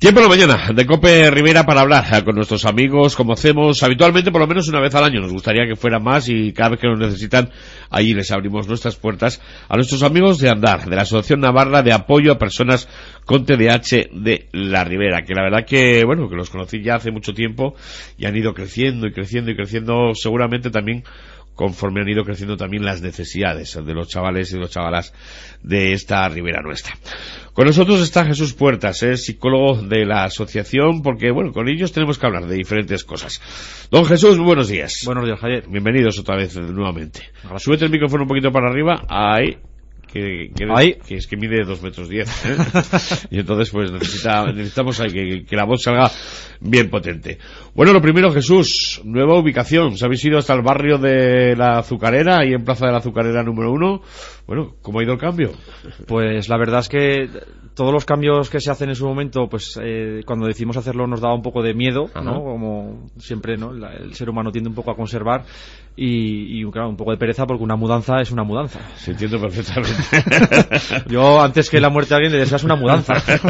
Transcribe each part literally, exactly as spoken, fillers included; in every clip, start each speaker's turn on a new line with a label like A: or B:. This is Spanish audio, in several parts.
A: Tiempo en la mañana de COPE Rivera para hablar con nuestros amigos, como hacemos habitualmente, por lo menos una vez al año. Nos gustaría que fuera más y cada vez que nos necesitan, ahí les abrimos nuestras puertas a nuestros amigos de Andar, de la Asociación Navarra de Apoyo a Personas con T D A H de la Ribera, que la verdad que, bueno, que los conocí ya hace mucho tiempo y han ido creciendo y creciendo y creciendo, seguramente también conforme han ido creciendo también las necesidades de los chavales y de los chavalas de esta ribera nuestra. Con nosotros está Jesús Puertas, es psicólogo de la asociación, porque bueno, con ellos tenemos que hablar de diferentes cosas. Don Jesús, muy buenos días.
B: Buenos días, Javier.
A: Bienvenidos otra vez nuevamente. Gracias. Súbete el micrófono un poquito para arriba, ahí. Que, que,
B: ahí.
A: que es que mide dos metros diez, ¿eh? Y entonces pues necesita, necesitamos ahí que, que la voz salga bien potente. Bueno, lo primero, Jesús, nueva ubicación. ¿Os habéis ido hasta el barrio de la Azucarera, ahí en Plaza de la Azucarera número uno? Bueno, ¿cómo ha ido el cambio?
B: Pues la verdad es que todos los cambios que se hacen en su momento, pues eh, cuando decidimos hacerlo nos daba un poco de miedo, Ajá. ¿no? Como siempre, ¿no? La, el ser humano tiende un poco a conservar y, y claro, un poco de pereza porque una mudanza es una mudanza.
A: Se entiende perfectamente.
B: Yo antes que la muerte de alguien le deseas una mudanza.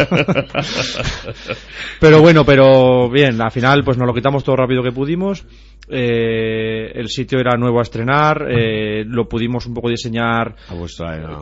B: Pero bueno, pero bien, al final pues nos lo quitamos todo rápido que pudimos. Eh, el sitio era nuevo a estrenar, eh, lo pudimos un poco diseñar
A: a vuestra, eh,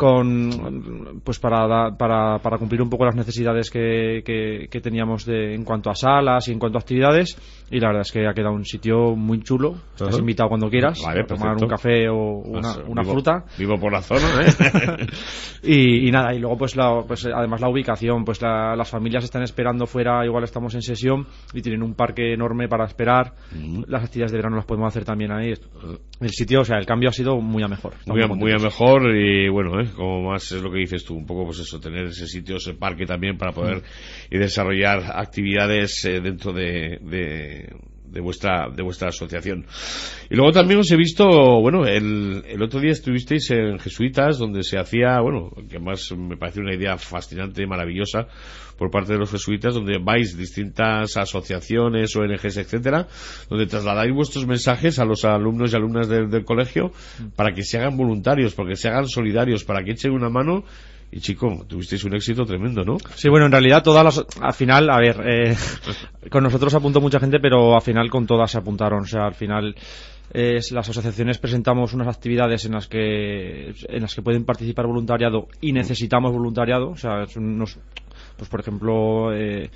B: con pues para, para para cumplir un poco las necesidades que, que, que teníamos de, en cuanto a salas y en cuanto a actividades, y la verdad es que ha quedado un sitio muy chulo. Estás uh-huh. invitado cuando quieras,
A: vale,
B: a tomar un café o una, una
A: vivo,
B: fruta.
A: Vivo por la zona, ¿eh?
B: y, y nada, y luego pues, la, pues además la ubicación, pues la, las familias están esperando fuera, igual estamos en sesión y tienen un parque enorme para esperar. Uh-huh. Las actividades de verano las podemos hacer también ahí. El sitio, o sea, el cambio ha sido muy a mejor.
A: Muy a, muy a mejor y bueno, ¿eh? Como más es lo que dices tú, un poco pues eso, tener ese sitio, ese parque también para poder uh-huh. y desarrollar actividades eh, dentro de, de de vuestra de vuestra asociación. Y luego también os he visto, bueno, el, el otro día estuvisteis en Jesuitas, donde se hacía, bueno, que más me parece una idea fascinante, maravillosa, por parte de los jesuitas, donde vais distintas asociaciones, O N Ges, etcétera, donde trasladáis vuestros mensajes a los alumnos y alumnas del, del colegio para que se hagan voluntarios, para que se hagan solidarios, para que echen una mano. Y chico, tuvisteis un éxito tremendo, ¿no?
B: Sí, bueno, en realidad todas las... Al final, a ver, eh, con nosotros apuntó mucha gente, pero al final con todas se apuntaron. O sea, al final eh, las asociaciones presentamos unas actividades en las que en las que pueden participar voluntariado y necesitamos voluntariado. O sea, nos... Pues por ejemplo eh,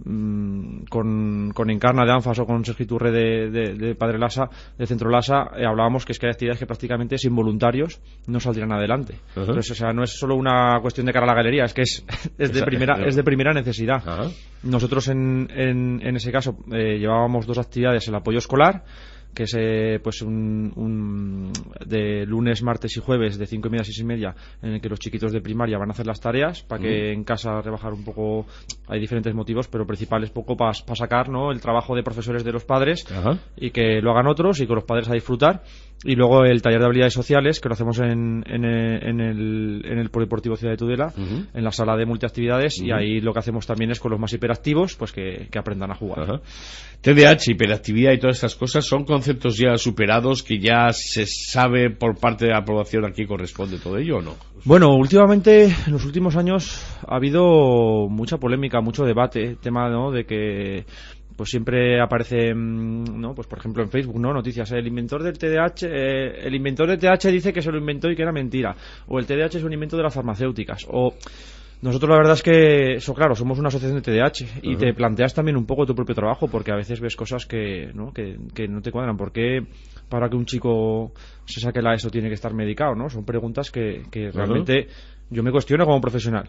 B: mmm, con, con Encarna de Anfas o con Sergio Iturre de, de, de Padre Lasa, de Centro Lasa, eh, hablábamos que es que hay actividades que prácticamente sin voluntarios no saldrían adelante. Uh-huh. Entonces, o sea, no es solo una cuestión de cara a la galería, es que es, es de primera es de primera necesidad. Uh-huh. Nosotros en, en, en ese caso eh, llevábamos dos actividades: el apoyo escolar, que es eh, pues un, un de lunes, martes y jueves de cinco y media a seis y media, en el que los chiquitos de primaria van a hacer las tareas para que mm. en casa rebajar un poco. Hay diferentes motivos, pero principal es poco para pa sacar, ¿no?, el trabajo de profesores de los padres. Ajá. Y que lo hagan otros y con los padres a disfrutar. Y luego el taller de habilidades sociales, que lo hacemos en, en, en el en el Polideportivo Ciudad de Tudela, uh-huh. en la sala de multiactividades, uh-huh. y ahí lo que hacemos también es con los más hiperactivos, pues que, que aprendan a jugar. Uh-huh.
A: T D A H, hiperactividad y todas estas cosas son conceptos ya superados, que ya se sabe por parte de la aprobación a quién corresponde todo ello, ¿o no?
B: Bueno, últimamente, en los últimos años ha habido mucha polémica, mucho debate, tema, ¿no?, de que pues siempre aparece, ¿no?, pues por ejemplo en Facebook, ¿no?, noticias: el inventor del T D A H, eh, el inventor del T D A H dice que se lo inventó y que era mentira, o el T D A H es un invento de las farmacéuticas, o... Nosotros la verdad es que, eso claro, somos una asociación de T D A H y uh-huh. te planteas también un poco tu propio trabajo, porque a veces ves cosas que no, que, que no te cuadran. ¿Por qué para que un chico se saque la ESO tiene que estar medicado, no? Son preguntas que, que uh-huh. realmente yo me cuestiono como profesional.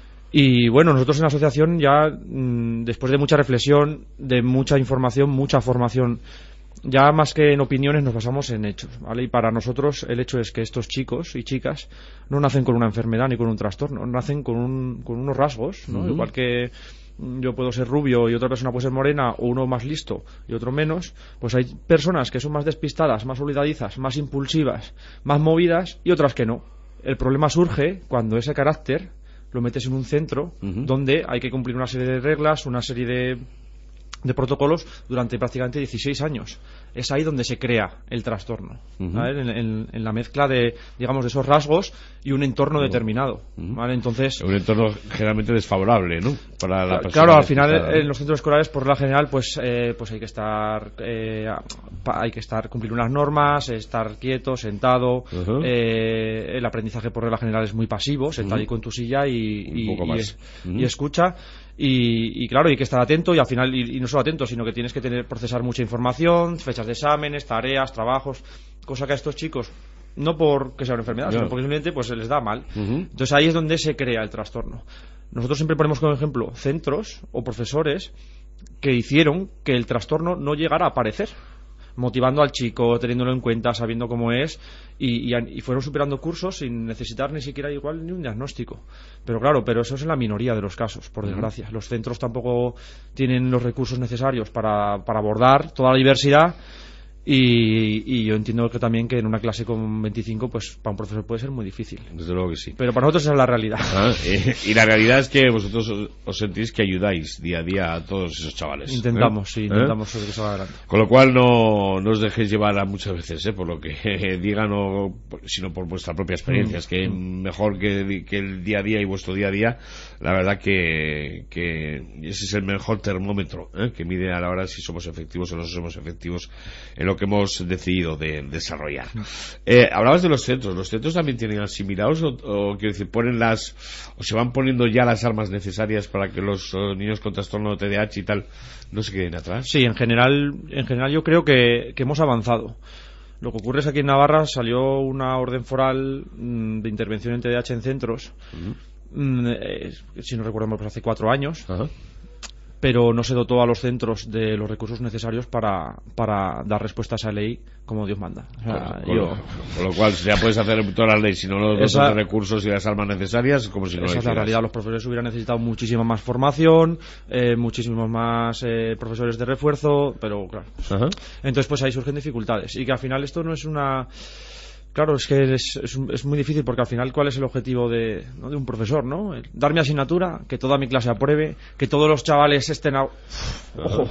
B: Y bueno, nosotros en la asociación ya, mmm, después de mucha reflexión, de mucha información, mucha formación, ya más que en opiniones nos basamos en hechos, ¿vale? Y para nosotros el hecho es que estos chicos y chicas no nacen con una enfermedad ni con un trastorno, nacen con, un, con unos rasgos, ¿no? Uh-huh. Igual que yo puedo ser rubio y otra persona puede ser morena, o uno más listo y otro menos, pues hay personas que son más despistadas, más olvidadizas, más impulsivas, más movidas, y otras que no. El problema surge cuando ese carácter lo metes en un centro uh-huh. donde hay que cumplir una serie de reglas, una serie de de protocolos durante prácticamente dieciséis años. Es ahí donde se crea el trastorno, uh-huh. ¿vale? en, en, en la mezcla de, digamos, de esos rasgos y un entorno uh-huh. determinado, ¿vale? Entonces,
A: un entorno generalmente desfavorable, ¿no? Para la persona.
B: Claro, al final está, en los centros escolares, por la general, pues, eh, pues hay que estar, eh, hay que estar cumplir unas normas, estar quieto, sentado. Uh-huh. Eh, el aprendizaje por regla general es muy pasivo, sentadico uh-huh. en tu silla y, y, y, uh-huh. y escucha. Y, y claro, hay que estar atento y al final, y, y no solo atento, sino que tienes que tener procesar mucha información, fechas de exámenes, tareas, trabajos, cosa que a estos chicos, no porque sea una enfermedad, yeah. sino porque simplemente pues se les da mal. Uh-huh. Entonces ahí es donde se crea el trastorno. Nosotros siempre ponemos como ejemplo centros o profesores que hicieron que el trastorno no llegara a aparecer, motivando al chico, teniéndolo en cuenta, sabiendo cómo es, y, y, y fueron superando cursos sin necesitar ni siquiera igual ni un diagnóstico. Pero claro, pero eso es en la minoría de los casos, por desgracia. Los centros tampoco tienen los recursos necesarios para, para abordar toda la diversidad. Y, y yo entiendo que también que en una clase con veinticinco, pues para un profesor puede ser muy difícil.
A: Desde luego que sí.
B: Pero para nosotros esa es la realidad.
A: Ah, eh, y la realidad es que vosotros os, os sentís que ayudáis día a día a todos esos chavales.
B: Intentamos,
A: ¿eh?
B: sí, intentamos ¿Eh? que salga adelante.
A: Con lo cual no, no os dejéis llevar a muchas veces, ¿eh? por lo que eh, digan, o, sino por vuestra propia experiencia. Mm. Es que mm. mejor que, que el día a día y vuestro día a día, la verdad que, que ese es el mejor termómetro ¿eh? que mide a la hora si somos efectivos o no somos efectivos en lo que hemos decidido de desarrollar. Eh, hablabas de los centros. ¿Los centros también tienen asimilados o, o quiero decir, ponen las o se van poniendo ya las armas necesarias para que los uh, niños con trastorno de T D A H y tal no se queden atrás?
B: Sí, en general, en general yo creo que, que hemos avanzado. Lo que ocurre es que aquí en Navarra salió una orden foral mmm, de intervención en T D A H en centros, uh-huh. mmm, eh, si no recuerdo mal, pues hace cuatro años. Uh-huh. Pero no se dotó a los centros de los recursos necesarios para, para dar respuesta a esa ley como Dios manda. O sea,
A: con,
B: yo,
A: con, con lo cual ya puedes hacer toda la ley, si no los esa, recursos y las armas necesarias, como si no
B: esa
A: lo
B: es la realidad. Los profesores hubieran necesitado muchísima más formación, eh, muchísimos más eh, profesores de refuerzo, pero claro. Uh-huh. Entonces pues ahí surgen dificultades. Y que al final esto no es una... Claro, es que es, es, es muy difícil porque al final, ¿cuál es el objetivo de, ¿no? de un profesor, ¿no? El, dar mi asignatura, que toda mi clase apruebe, que todos los chavales estén... A... ¡Ojo!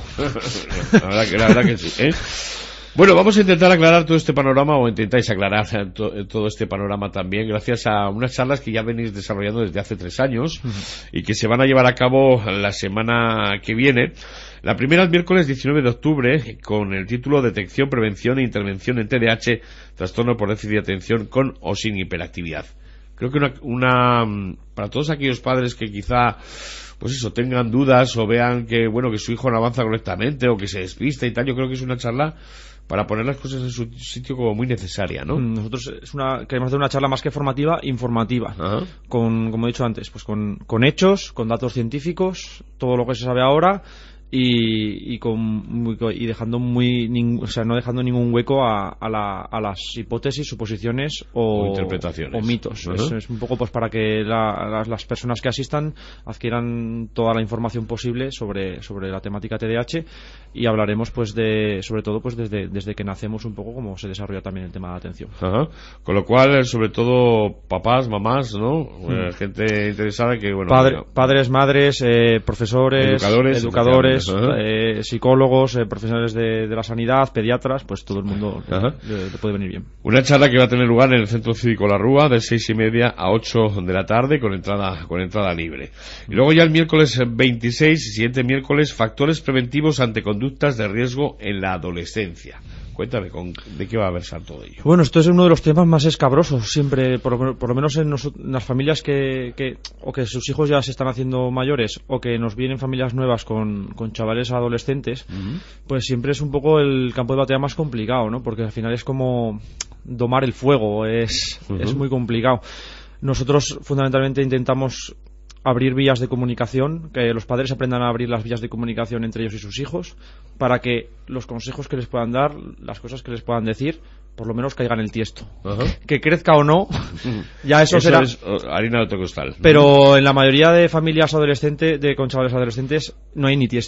A: La verdad que, la verdad que sí, ¿eh? Bueno, vamos a intentar aclarar todo este panorama, o intentáis aclarar to, todo este panorama también, gracias a unas charlas que ya venís desarrollando desde hace tres años uh-huh. y que se van a llevar a cabo la semana que viene. La primera el miércoles diecinueve de octubre con el título Detección, Prevención e Intervención en T D A H, trastorno por déficit de atención con o sin hiperactividad. Creo que una, una para todos aquellos padres que quizá pues eso, tengan dudas o vean que bueno que su hijo no avanza correctamente o que se despista y tal, yo creo que es una charla para poner las cosas en su sitio como muy necesaria, ¿no?
B: Nosotros es una, queremos hacer una charla más que formativa, informativa. Ajá. Con, como he dicho antes, pues con, con hechos, con datos científicos, todo lo que se sabe ahora. Y, y, con, muy, y dejando muy ning, o sea no dejando ningún hueco a, a, la, a las hipótesis, suposiciones o,
A: o interpretaciones
B: o mitos. Uh-huh. es, es un poco pues para que la, las, las personas que asistan adquieran toda la información posible sobre, sobre la temática T D A H y hablaremos pues de sobre todo pues desde, desde que nacemos un poco cómo se desarrolla también el tema de la atención.
A: Uh-huh. Con lo cual sobre todo papás, mamás, ¿no? Uh-huh. Eh, gente interesada que bueno
B: Padre,
A: bueno,
B: padres, madres, eh, profesores, educadores, educadores Eh, psicólogos, eh, profesionales de, de la sanidad, pediatras, pues todo el mundo le, le puede venir bien.
A: Una charla que va a tener lugar en el Centro Cívico La Rúa de seis y media a ocho de la tarde con entrada con entrada libre. Y luego ya el miércoles veintiséis, siguiente miércoles, factores preventivos ante conductas de riesgo en la adolescencia. Cuéntame, con, ¿de qué va a versar todo ello?
B: Bueno, esto es uno de los temas más escabrosos siempre, por, por lo menos en, nos, en las familias que, que o que sus hijos ya se están haciendo mayores o que nos vienen familias nuevas con, con chavales adolescentes, uh-huh. pues siempre es un poco el campo de batalla más complicado, ¿no? Porque al final es como domar el fuego, es, uh-huh. es muy complicado. Nosotros fundamentalmente intentamos abrir vías de comunicación, que los padres aprendan a abrir las vías de comunicación entre ellos y sus hijos, para que los consejos que les puedan dar, las cosas que les puedan decir, por lo menos caigan en el tiesto. Uh-huh. Que crezca o no, ya eso, eso será...
A: es harina de otro costal.
B: Pero en la mayoría de familias adolescentes, de con chavales adolescentes, no hay ni tiesto.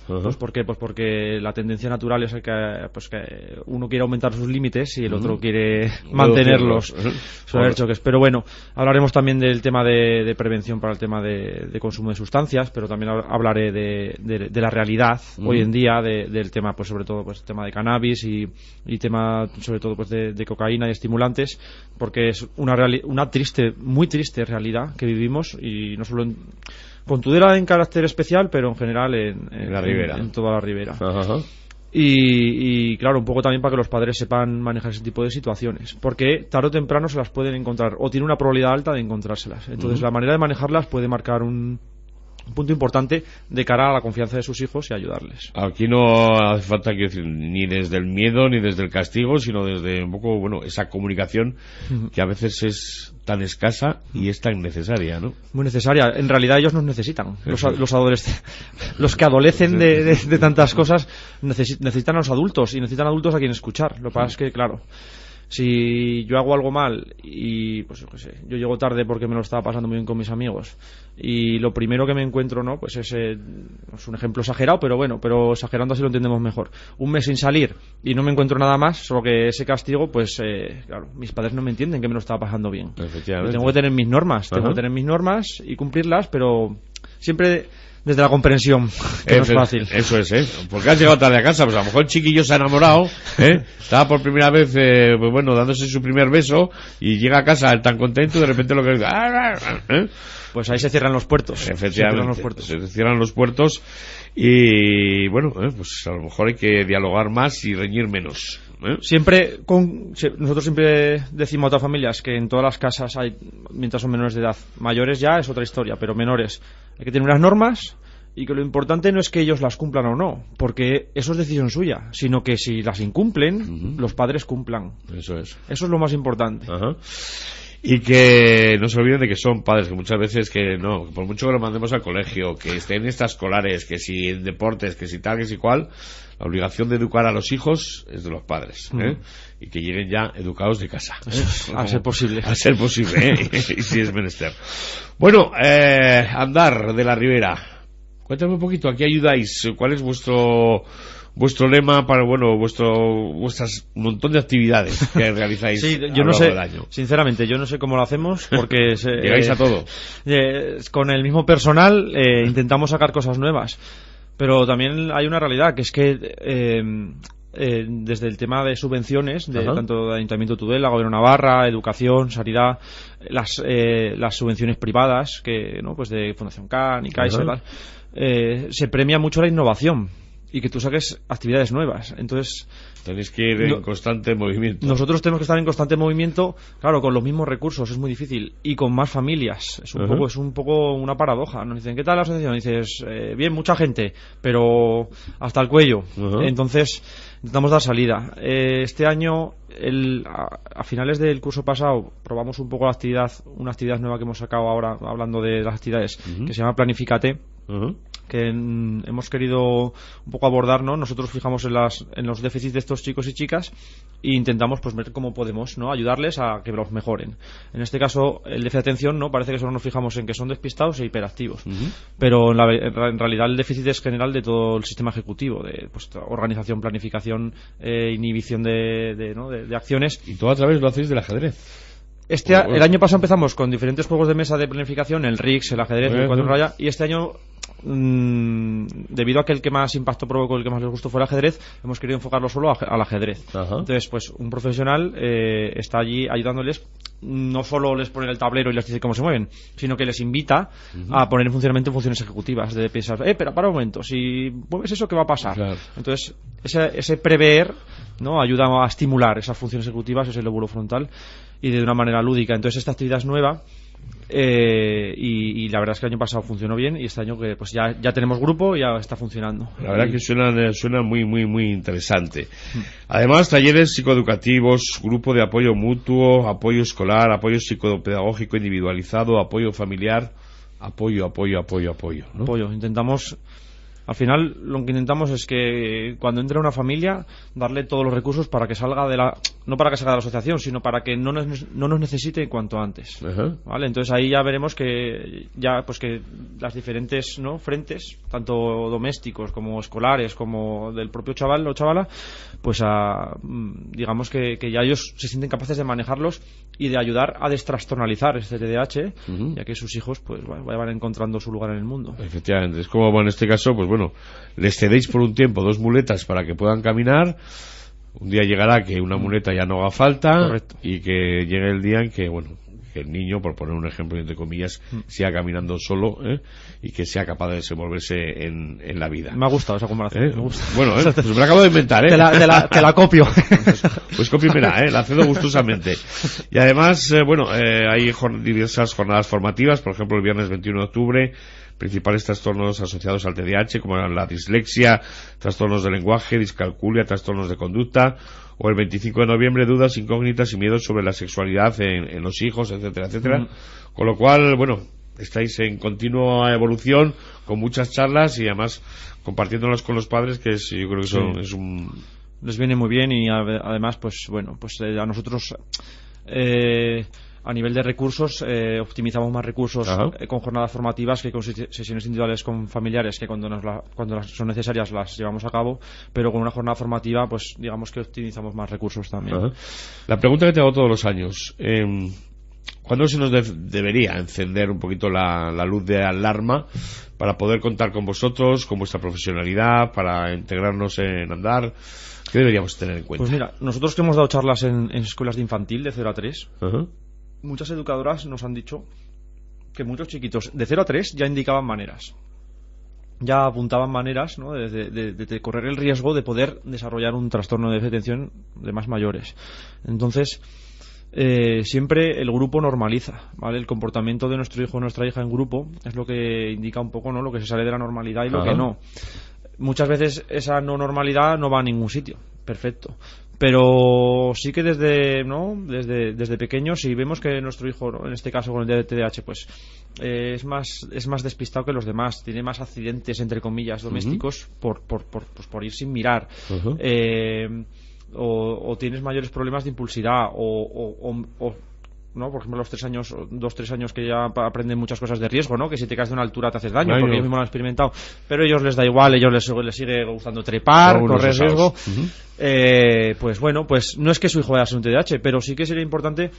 B: Uh-huh. Pues ¿por qué? Pues porque la tendencia natural es que, pues que uno quiere aumentar sus límites y el otro uh-huh. quiere mantenerlos. Uh-huh. Suele haber choques. Pero bueno, hablaremos también del tema de, de prevención para el tema de, de consumo de sustancias, pero también hablaré de, de, de la realidad uh-huh. hoy en día, de, del tema, pues sobre todo, pues tema de cannabis y, y tema, sobre todo, pues de, de cocaína y estimulantes, porque es una, reali- una triste, muy triste realidad que vivimos, y no solo en, con Tudela en carácter especial, pero en general en, en,
A: en la ribera,
B: en, en toda la ribera.
A: Uh-huh.
B: Y, y claro, un poco también para que los padres sepan manejar ese tipo de situaciones, porque tarde o temprano se las pueden encontrar, o tiene una probabilidad alta de encontrárselas. Entonces uh-huh. la manera de manejarlas puede marcar un un punto importante de cara a la confianza de sus hijos y ayudarles.
A: Aquí no hace falta, quiero decir, ni desde el miedo ni desde el castigo, sino desde un poco, bueno, esa comunicación uh-huh. que a veces es tan escasa y es tan necesaria, ¿no?
B: Muy necesaria. En realidad ellos nos necesitan. Los, los adolescentes, los que adolecen de, de, de tantas cosas necesi- necesitan a los adultos, y necesitan adultos a quien escuchar. Lo que pasa es que, claro, si yo hago algo mal y pues yo qué sé, yo llego tarde porque me lo estaba pasando muy bien con mis amigos, y lo primero que me encuentro, no, pues es, eh, es un ejemplo exagerado, pero bueno, pero exagerando así lo entendemos mejor. Un mes sin salir y no me encuentro nada más, solo que ese castigo, pues eh, claro, mis padres no me entienden que me lo estaba pasando bien.
A: Efectivamente.
B: Tengo que tener mis normas, tengo uh-huh. que tener mis normas y cumplirlas, pero siempre desde la comprensión, que
A: Eso,
B: no es fácil.
A: Eso es, ¿eh? Porque has llegado tarde a casa, pues a lo mejor el chiquillo se ha enamorado, ¿eh? Estaba por primera vez, eh, pues bueno, dándose su primer beso, y llega a casa tan contento, y de repente lo que... ¿eh?
B: Pues ahí se cierran los puertos.
A: Efectivamente,
B: se cierran los puertos.
A: se cierran los puertos, y bueno, eh, pues a lo mejor hay que dialogar más y reñir menos. ¿Eh?
B: Siempre con, nosotros siempre decimos a otras familias que en todas las casas hay, mientras son menores de edad, mayores ya es otra historia, pero menores hay que tener unas normas, y que lo importante no es que ellos las cumplan o no, porque eso es decisión suya, sino que si las incumplen, uh-huh. los padres cumplan.
A: Eso es.
B: Eso es lo más importante.
A: Uh-huh. Y que no se olviden de que son padres, que muchas veces que no, por mucho que lo mandemos al colegio, que estén en extraescolares, que si en deportes, que si tal, que si cual, la obligación de educar a los hijos es de los padres, ¿eh? Mm. Y que lleguen ya educados de casa, ¿eh?
B: A ser posible.
A: A ser posible, ¿eh? Y si es menester. Bueno, eh, Andar de la Ribera, cuéntame un poquito, ¿a qué ayudáis? ¿Cuál es vuestro... vuestro lema para, bueno, vuestro vuestras montón de actividades que realizáis?
B: Sí,
A: yo
B: a lo
A: no
B: largo
A: sé,
B: del año. Sinceramente, yo no sé cómo lo hacemos, porque se,
A: llegáis
B: eh,
A: a todo.
B: Eh, con el mismo personal eh, intentamos sacar cosas nuevas, pero también hay una realidad, que es que eh, eh, desde el tema de subvenciones, de, tanto de Ayuntamiento de Tudela, Gobierno de Navarra, Educación, Sanidad, las eh, las subvenciones privadas, que no, pues de Fundación Can y Caixa, tal, eh, se premia mucho la innovación y que tú saques actividades nuevas. Entonces
A: tenéis que ir en no, constante movimiento.
B: Nosotros tenemos que estar en constante movimiento, claro, con los mismos recursos es muy difícil, y con más familias es un, uh-huh. poco, es un poco una paradoja. Nos dicen, ¿qué tal la asociación? Y dices, eh, bien, mucha gente, pero hasta el cuello. Uh-huh. Entonces intentamos dar salida. Eh, este año, el, a, a finales del curso pasado, probamos un poco la actividad, una actividad nueva que hemos sacado ahora, hablando de las actividades, uh-huh. que se llama Planifícate. Uh-huh. Que mm, hemos querido un poco abordar, ¿no? Nosotros fijamos en, las, en los déficits de estos chicos y chicas e intentamos pues ver cómo podemos, ¿no?, ayudarles a que los mejoren. En este caso, el déficit de atención, no parece que solo nos fijamos en que son despistados e hiperactivos, uh-huh. pero en, la, en realidad el déficit es general de todo el sistema ejecutivo, de pues, organización, planificación, eh, inhibición de, de, ¿no? de, de acciones.
A: Y todo a través lo hacéis del ajedrez.
B: Este, el año pasado empezamos con diferentes juegos de mesa de planificación, el R I X, el ajedrez, el cuatro raya, y este año, mmm, debido a que el que más impacto provocó, el que más les gustó fue el ajedrez, hemos querido enfocarlo solo a, al ajedrez. Ajá. Entonces, pues un profesional eh, está allí ayudándoles, no solo les pone el tablero y les dice cómo se mueven, sino que les invita uh-huh. a poner en funcionamiento funciones ejecutivas, de pensar, eh, pero para un momento, si mueves eso, ¿qué va a pasar? Claro. Entonces, ese, ese prever, ¿no?, ayuda a estimular esas funciones ejecutivas, ese lóbulo frontal, y de una manera lúdica. Entonces esta actividad es nueva, eh, y, y la verdad es que el año pasado funcionó bien, y este año que pues ya, ya tenemos grupo y ya está funcionando.
A: La verdad y... que suena, suena muy muy muy interesante. Además, talleres psicoeducativos, grupo de apoyo mutuo, apoyo escolar, apoyo psicopedagógico individualizado, apoyo familiar, apoyo, apoyo, apoyo, apoyo, ¿no?
B: Apoyo, intentamos... Al final lo que intentamos es que cuando entre una familia darle todos los recursos para que salga de la no para que salga de la asociación, sino para que no nos, no nos necesite en cuanto antes.
A: Uh-huh.
B: ¿Vale? Entonces ahí ya veremos que ya pues que las diferentes, ¿no?, frentes, tanto domésticos como escolares como del propio chaval o chavala, pues a, digamos que, que ya ellos se sienten capaces de manejarlos y de ayudar a destrastornalizar este T D A H, uh-huh. ya que sus hijos pues vayan encontrando su lugar en el mundo.
A: Efectivamente, es como bueno, en este caso, pues bueno, les cedéis por un tiempo dos muletas para que puedan caminar. Un día llegará que una muleta ya no haga falta.
B: Correcto.
A: Y que llegue el día en que, bueno, que el niño, por poner un ejemplo entre comillas, mm. siga caminando solo, ¿eh? Y que sea capaz de desenvolverse en, en la vida.
B: Me ha gustado esa comparación.
A: ¿Eh?
B: Me gusta.
A: Bueno, ¿eh? Pues me la acabo de inventar, ¿eh?
B: Te la, te la, te la copio.
A: Pues, pues cópiamela, ¿eh? La cedo gustosamente. Y además, eh, bueno, eh, hay jor- diversas jornadas formativas, por ejemplo, el viernes veintiuno de octubre, principales trastornos asociados al T D A H, como la dislexia, trastornos de lenguaje, discalculia, trastornos de conducta, o el veinticinco de noviembre, dudas, incógnitas y miedos sobre la sexualidad en, en los hijos, etcétera, etcétera. Mm. Con lo cual, bueno, estáis en continua evolución, con muchas charlas y además compartiéndolas con los padres, que es, yo creo que son, sí. es un...
B: Les viene muy bien y además, pues bueno, pues eh, a nosotros... Eh, a nivel de recursos, eh, optimizamos más recursos eh, con jornadas formativas que con sesiones individuales con familiares, que cuando, nos la, cuando las son necesarias las llevamos a cabo, pero con una jornada formativa, pues digamos que optimizamos más recursos también.
A: Ajá. La pregunta que te hago todos los años, eh, ¿cuándo se nos de- debería encender un poquito la, la luz de alarma para poder contar con vosotros, con vuestra profesionalidad, para integrarnos en Andar? ¿Qué deberíamos tener en cuenta?
B: Pues mira, nosotros que hemos dado charlas en, en escuelas de infantil de cero a tres,
A: Ajá.
B: muchas educadoras nos han dicho que muchos chiquitos de cero a tres ya indicaban maneras, ya apuntaban maneras, ¿no?, de, de, de, de correr el riesgo de poder desarrollar un trastorno de déficit de atención de más mayores. Entonces, eh, siempre el grupo normaliza, ¿vale? El comportamiento de nuestro hijo o nuestra hija en grupo es lo que indica un poco, ¿no?, lo que se sale de la normalidad y lo Ajá. que no. Muchas veces esa no normalidad no va a ningún sitio, perfecto. Pero sí que desde no desde desde pequeños, si vemos que nuestro hijo, ¿no?, en este caso con el T D A H, pues eh, es más es más despistado que los demás, tiene más accidentes entre comillas domésticos uh-huh. por por por pues por ir sin mirar, uh-huh. eh, o, o tienes mayores problemas de impulsividad o, o, o, o ¿no? Por ejemplo, los tres años, dos, tres años que ya aprenden muchas cosas de riesgo, ¿no? Que si te caes de una altura te haces daño, Ay, porque no. ellos mismos lo han experimentado. Pero a ellos les da igual, a ellos les, les sigue gustando trepar, no, correr riesgo. Uh-huh. Eh, pues bueno, pues no es que su hijo vaya a ser un T D A H, pero sí que sería importante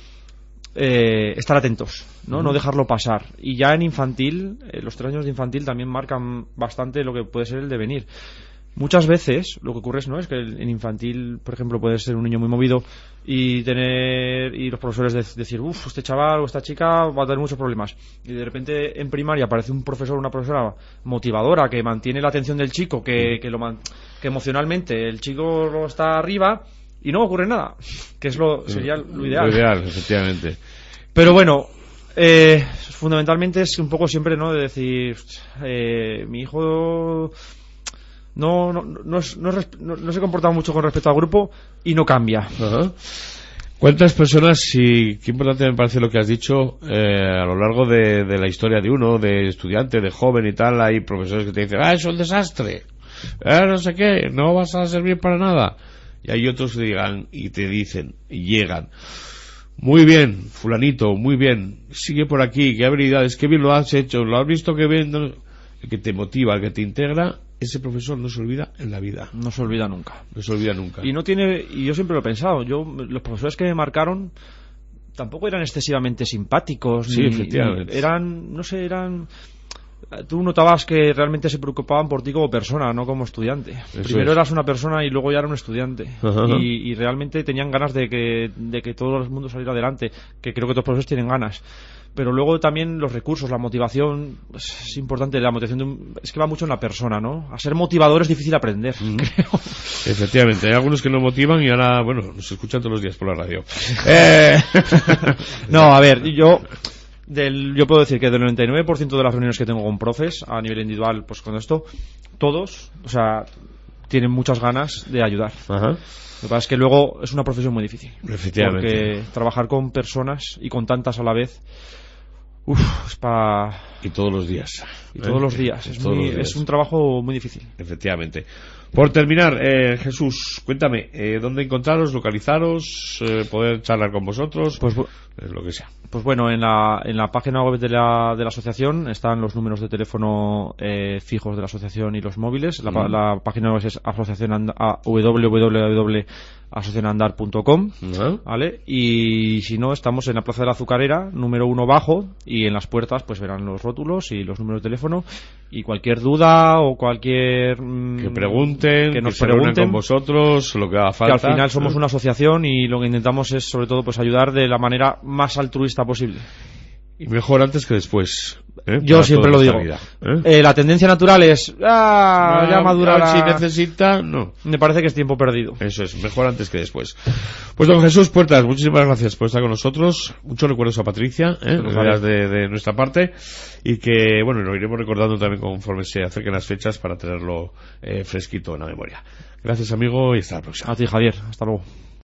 B: eh, estar atentos, ¿no? Uh-huh. No dejarlo pasar. Y ya en infantil, eh, los tres años de infantil también marcan bastante lo que puede ser el devenir. Muchas veces lo que ocurre es, ¿no?, es que en infantil, por ejemplo, puede ser un niño muy movido y tener y los profesores de, decir, uff, este chaval o esta chica va a tener muchos problemas, y de repente en primaria aparece un profesor o una profesora motivadora que mantiene la atención del chico, que, que, lo man, que emocionalmente el chico lo está arriba y no ocurre nada, que es lo sería lo ideal.
A: Lo ideal, efectivamente.
B: Pero bueno, eh, fundamentalmente es un poco siempre, ¿no?, de decir, eh, mi hijo No, no, no, es, no, es, no, no se comporta mucho con respecto al grupo y no cambia.
A: Ajá. ¿Cuántas personas, y qué importante me parece lo que has dicho, eh, a lo largo de, de la historia de uno, de estudiante, de joven y tal, hay profesores que te dicen, ah, es un desastre, eh, no sé qué, no vas a servir para nada? Y hay otros que digan y te dicen y llegan, muy bien, fulanito, muy bien, sigue por aquí, qué habilidades, qué bien lo has hecho, lo has visto, que bien. No... El que te motiva, el que te integra, ese profesor no se olvida en la vida.
B: No se olvida nunca.
A: No se olvida nunca.
B: Y no tiene, y yo siempre lo he pensado, yo los profesores que me marcaron tampoco eran excesivamente simpáticos,
A: sí,
B: ni,
A: efectivamente.
B: Ni eran, no sé, eran tú notabas que realmente se preocupaban por ti como persona, no como estudiante. Eso Primero es. Eras una persona y luego ya era un estudiante. Y, y realmente tenían ganas de que, de que todo el mundo saliera adelante, que creo que todos los profesores tienen ganas. Pero luego también los recursos, la motivación, pues, es importante. La motivación de un, es que va mucho en la persona, ¿no? A ser motivador es difícil aprender, mm. creo.
A: Efectivamente, hay algunos que no motivan y ahora, bueno, nos escuchan todos los días por la radio. eh...
B: No, a ver, yo del, yo puedo decir que del noventa y nueve por ciento de las reuniones que tengo con profes a nivel individual, pues con esto, todos, o sea, tienen muchas ganas de ayudar. Ajá. Lo que pasa es que luego es una profesión muy difícil.
A: Efectivamente.
B: Porque trabajar con personas y con tantas a la vez, uff, es para...
A: Y todos los días.
B: y
A: ¿eh?
B: todos los días. Es,
A: todos
B: muy,
A: los días.
B: Es un trabajo muy difícil.
A: Efectivamente. Por terminar, eh, Jesús, cuéntame, eh, ¿dónde encontraros, localizaros, eh, poder charlar con vosotros?
B: Pues,
A: eh, lo que sea.
B: Pues bueno, en la, en la página web de la, de la asociación están los números de teléfono eh, fijos de la asociación y los móviles. La, mm. la página web es asociación and, a, w w w punto asociación andar punto com, uh-huh. ¿vale? Y si no, estamos en la Plaza de la Azucarera, número uno bajo, y en las puertas pues verán los rótulos y los números de teléfono, y cualquier duda o cualquier... Mmm,
A: que pregunten,
B: que nos
A: que se
B: pregunten
A: con vosotros, lo que haga falta.
B: Que al final somos ¿eh? una asociación y lo que intentamos es sobre todo pues ayudar de la manera más altruista posible.
A: Y mejor antes que después. ¿eh?
B: Yo Para siempre lo digo. Vida, ¿eh? Eh, la tendencia natural es ah, no, ya madurará.
A: Si necesita, no.
B: Me parece que es tiempo perdido.
A: Eso es, mejor antes que después. Pues don Jesús Puertas, muchísimas gracias por estar con nosotros. Muchos recuerdos a Patricia, ¿eh? de, de nuestra parte. Y que, bueno, lo iremos recordando también conforme se acerquen las fechas para tenerlo eh, fresquito en la memoria. Gracias, amigo, y hasta la próxima.
B: A ti, Javier. Hasta luego.